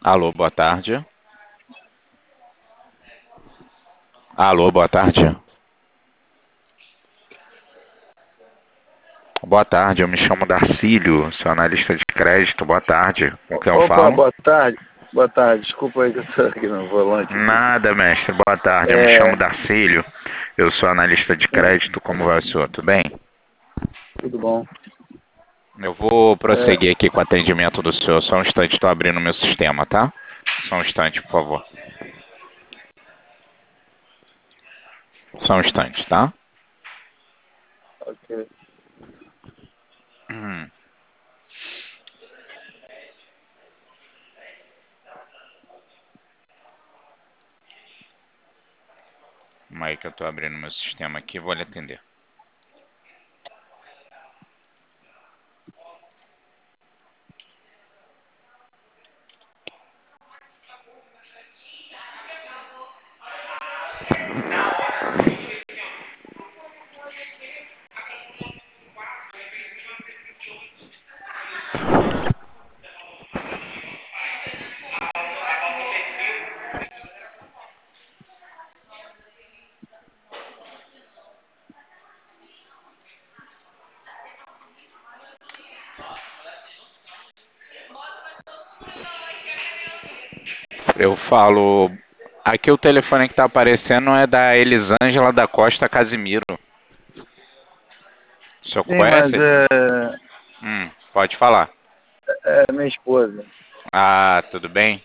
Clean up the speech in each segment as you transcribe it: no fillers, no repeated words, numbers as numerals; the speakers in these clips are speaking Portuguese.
Alô, boa tarde. Alô, boa tarde. Boa tarde, eu me chamo Darcílio, sou analista de crédito. Boa tarde. Com quem eu Opa, falo? boa tarde. Boa tarde. Desculpa aí que eu tô aqui no volante aqui. Nada, mestre. Boa tarde, eu me chamo É, Darcílio. Eu sou analista de sim, crédito. Como vai o senhor? Tudo bem? tudo bom. Eu vou É, prosseguir aqui com o atendimento do senhor. Só um instante, estou abrindo o meu sistema, tá? Só um instante, por favor. Só um instante, tá? ok. Hum. Calma aí que eu estou abrindo meu sistema aqui, vou lhe atender. Eu falo. Aqui o telefone que está aparecendo é da Elisângela da Costa Casimiro. O senhor Sim, mas conhece? Pode falar. é minha esposa. Ah, tudo bem?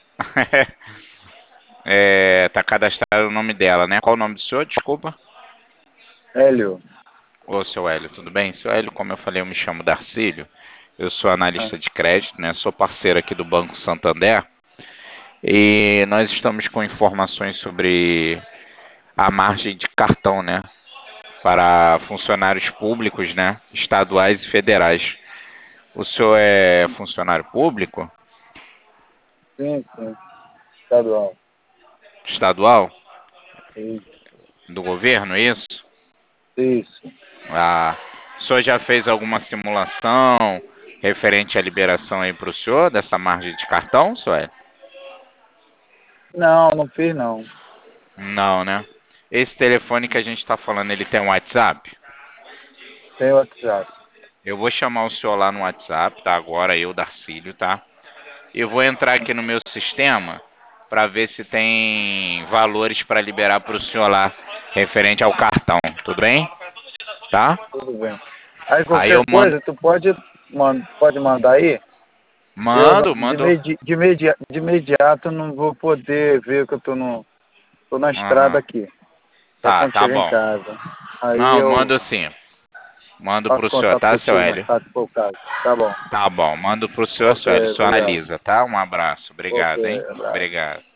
Tá cadastrado o nome dela, né? Qual o nome do senhor? Desculpa. Hélio. Ô, seu Hélio, tudo bem? Seu Hélio, como eu falei, eu me chamo Darcílio. Eu sou Ah, analista de crédito, né? Sou parceiro aqui do Banco Santander. E nós estamos com informações sobre a margem de cartão, né? Para funcionários públicos, né? Estaduais e federais. O senhor é funcionário público? sim, sim. Estadual. Estadual? Isso. Do governo, é isso? Isso. Ah, o senhor já fez alguma simulação referente à liberação aí para o senhor dessa margem de cartão, senhor? Não, não fiz não. Não, né? Esse telefone que a gente está falando, ele tem um WhatsApp? Tem WhatsApp. Eu vou chamar o senhor lá no WhatsApp, tá? Agora eu, Darcílio, tá? Eu vou entrar aqui no meu sistema para ver se tem valores para liberar para o senhor lá referente ao cartão, tudo bem? Tá? Tudo bem. Aí Aí eu qualquer coisa, tu pode mandar aí? Eu mando. de imediato não vou poder ver que eu tô na estrada Aham. aqui. Só Tá, quando tá chegar em bom. casa. Aí Não, eu mando sim. Mando faço pro senhor, contato tá, seu contigo mais Hélio? tarde, se for o caso. Tá bom. Tá bom, mando pro senhor, Ok, seu Hélio. O senhor obrigado. analisa, tá? Um abraço. Ok, Obrigado, hein? abraço. Obrigado.